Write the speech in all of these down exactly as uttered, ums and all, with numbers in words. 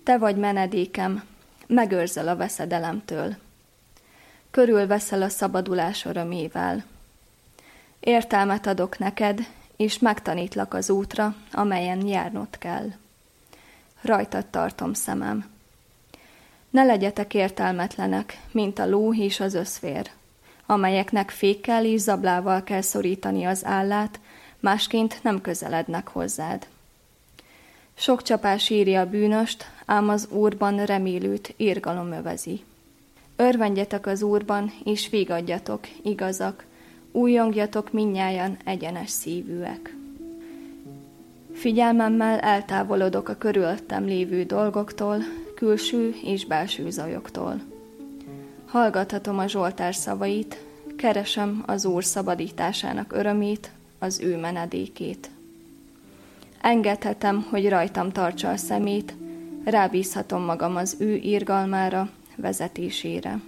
Te vagy menedékem, megőrzel a veszedelemtől. Körülveszel a szabadulás örömével. Értelmet adok neked, és megtanítlak az útra, amelyen járnod kell. Rajtad tartom szemem. Ne legyetek értelmetlenek, mint a ló és az összfér, amelyeknek fékkel és zablával kell szorítani az állát, másként nem közelednek hozzád. Sok csapás éri a bűnöst, ám az Úrban remélőt irgalom övezi. Örvendjetek az Úrban, és vigadjatok, igazak, újjongjatok mindnyájan egyenes szívűek. Figyelmemmel eltávolodok a körülöttem lévő dolgoktól, külső és belső zajoktól. Hallgathatom a Zsoltár szavait, keresem az Úr szabadításának örömét, az ő menedékét. Engedhetem, hogy rajtam tartsa a szemét, rábízhatom magam az ő irgalmára, vezetésére.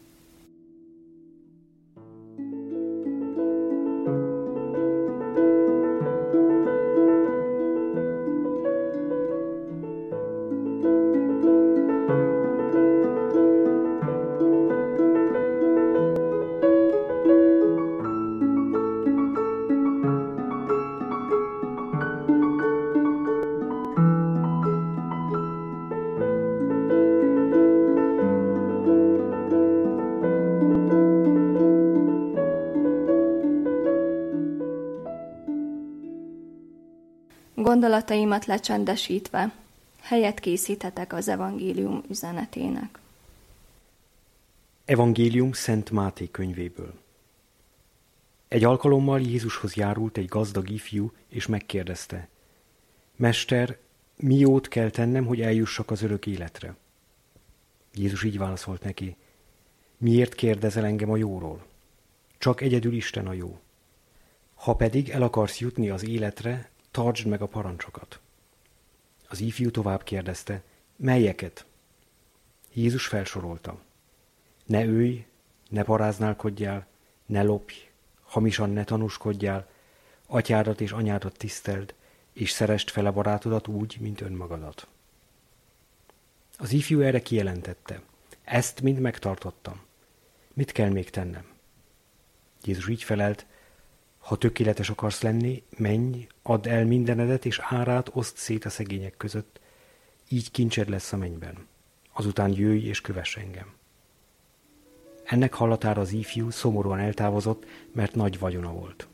Gondolataimat lecsendesítve, helyet készíthetek az evangélium üzenetének. Evangélium Szent Máté könyvéből. Egy alkalommal Jézushoz járult egy gazdag ifjú, és megkérdezte: Mester, mi jót kell tennem, hogy eljussak az örök életre? Jézus így válaszolt neki: Miért kérdezel engem a jóról? Csak egyedül Isten a jó. Ha pedig el akarsz jutni az életre, tartsd meg a parancsokat. Az ifjú tovább kérdezte: Melyeket? Jézus felsorolta: Ne ölj, ne paráználkodjál, ne lopj, hamisan ne tanúskodjál, atyádat és anyádat tiszteld, és szeresd fel a barátodat úgy, mint önmagadat. Az ifjú erre kijelentette: Ezt mind megtartottam. Mit kell még tennem? Jézus így felelt: Ha tökéletes akarsz lenni, menj, add el mindenedet, és árát oszd szét a szegények között, így kincsed lesz a mennyben. Azután jöjj és kövess engem. Ennek hallatára az ifjú szomorúan eltávozott, mert nagy vagyona volt.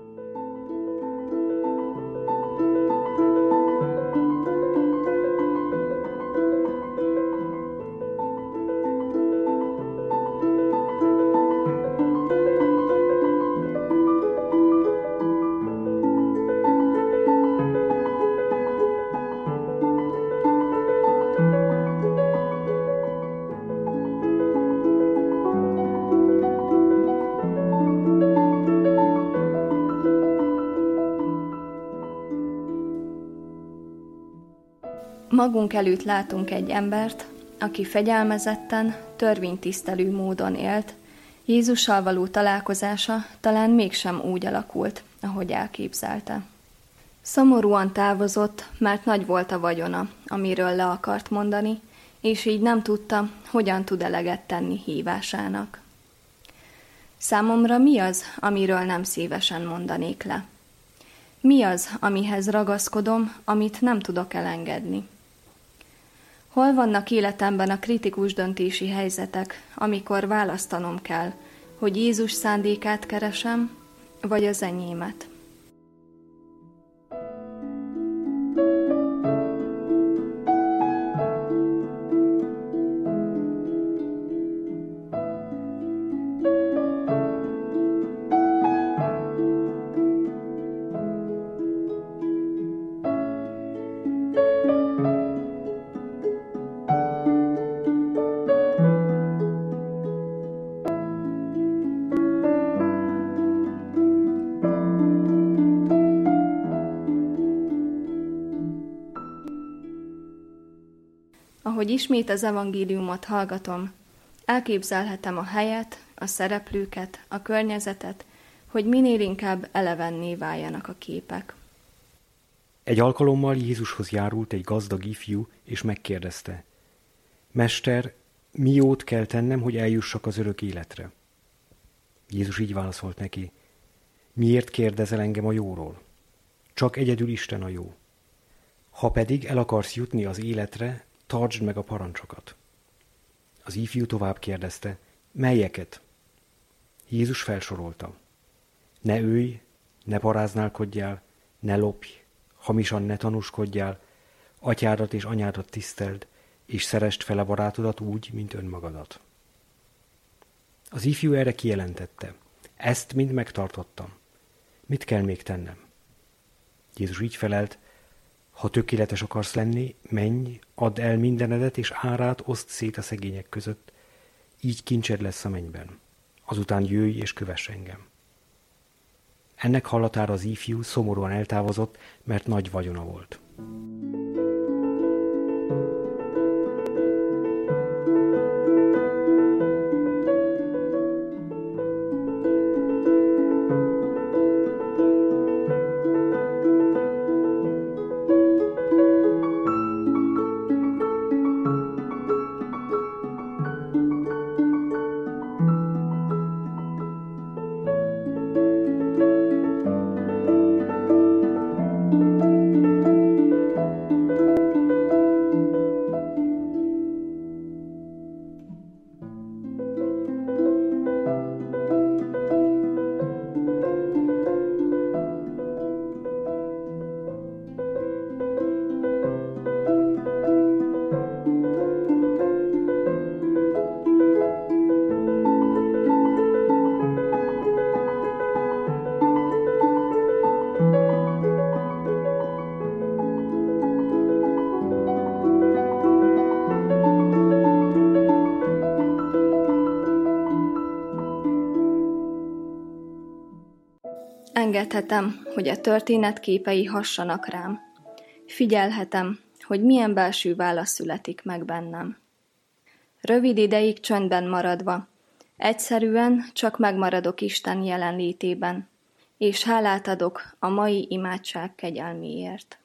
Magunk előtt látunk egy embert, aki fegyelmezetten, törvénytisztelő módon élt, Jézussal való találkozása talán mégsem úgy alakult, ahogy elképzelte. Szomorúan távozott, mert nagy volt a vagyona, amiről le akart mondani, és így nem tudta, hogyan tud eleget tenni hívásának. Számomra mi az, amiről nem szívesen mondanék le? Mi az, amihez ragaszkodom, amit nem tudok elengedni? Hol vannak életemben a kritikus döntési helyzetek, amikor választanom kell, hogy Jézus szándékát keresem, vagy az enyémet? Ahogy ismét az evangéliumot hallgatom, elképzelhetem a helyet, a szereplőket, a környezetet, hogy minél inkább elevenné váljanak a képek. Egy alkalommal Jézushoz járult egy gazdag ifjú, és megkérdezte: Mester, mi jót kell tennem, hogy eljussak az örök életre? Jézus így válaszolt neki: Miért kérdezel engem a jóról? Csak egyedül Isten a jó. Ha pedig el akarsz jutni az életre, tartsd meg a parancsokat. Az ifjú tovább kérdezte: Melyeket? Jézus felsorolta: Ne ölj, ne paráználkodjál, ne lopj, hamisan ne tanúskodjál, atyádat és anyádat tiszteld, és szeresd fel a barátodat úgy, mint önmagadat. Az ifjú erre kijelentette: Ezt mind megtartottam. Mit kell még tennem? Jézus így felelt: Ha tökéletes akarsz lenni, menj, add el mindenedet, és árát oszd szét a szegények között, így kincsed lesz a mennyben. Azután jöjj és kövess engem. Ennek hallatára az ifjú szomorúan eltávozott, mert nagy vagyona volt. Engedhetem, hogy a történet képei hassanak rám. Figyelhetem, hogy milyen belső válasz születik meg bennem. Rövid ideig csöndben maradva, egyszerűen csak megmaradok Isten jelenlétében, és hálát adok a mai imádság kegyelméért.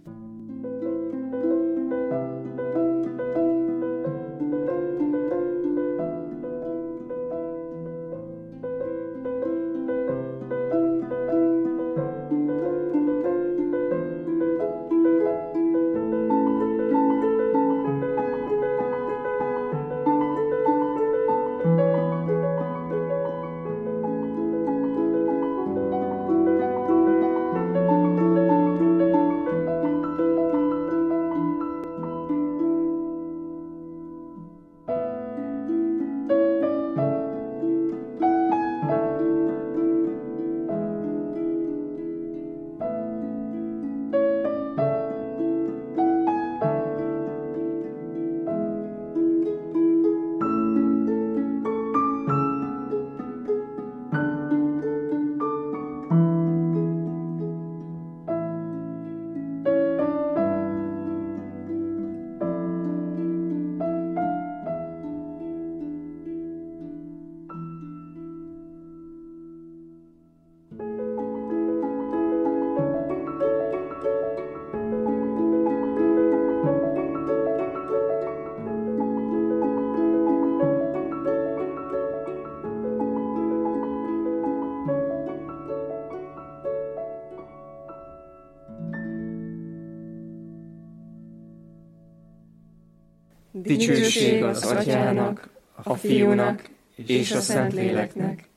Dicsőség az Atyának, a Fiúnak és a Szentléleknek,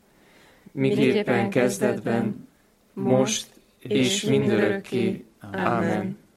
miképpen kezdetben, most és mindörökké. Ámen.